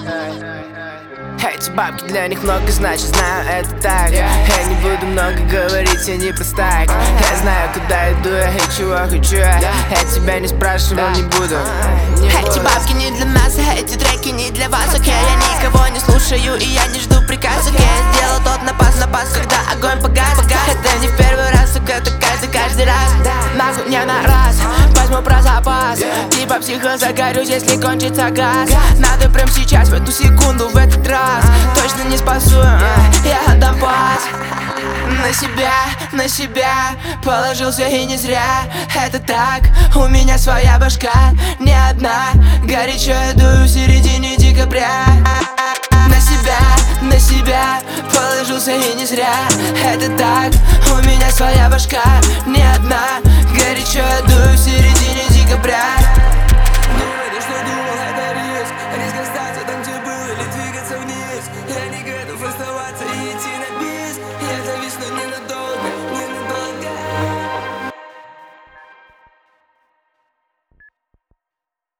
Эти бабки для них много значит, знаю это так. Я не буду много говорить, я не просто так. Я знаю, куда иду, я и чего хочу. Я тебя не спрашивал, не буду. Эти бабки не для нас, а эти треки не для вас. Окей, я никого не слушаю и я не жду приказа. Окей, я сделал тот напас, когда огонь погас. Это не в первый раз, сука, это каждый раз. Нахуй не на раз, возьму про запас. Типа психо загорюсь, если кончится газ. Надо прям сейчас, в эту секунду, в этот раз. Точно не спасу, я отдам пас. На себя положился и не зря. Это так, у меня своя башка, не одна. Горячо я дую в середине декабря. На себя положился и не зря. Это так, у меня своя башка, не одна.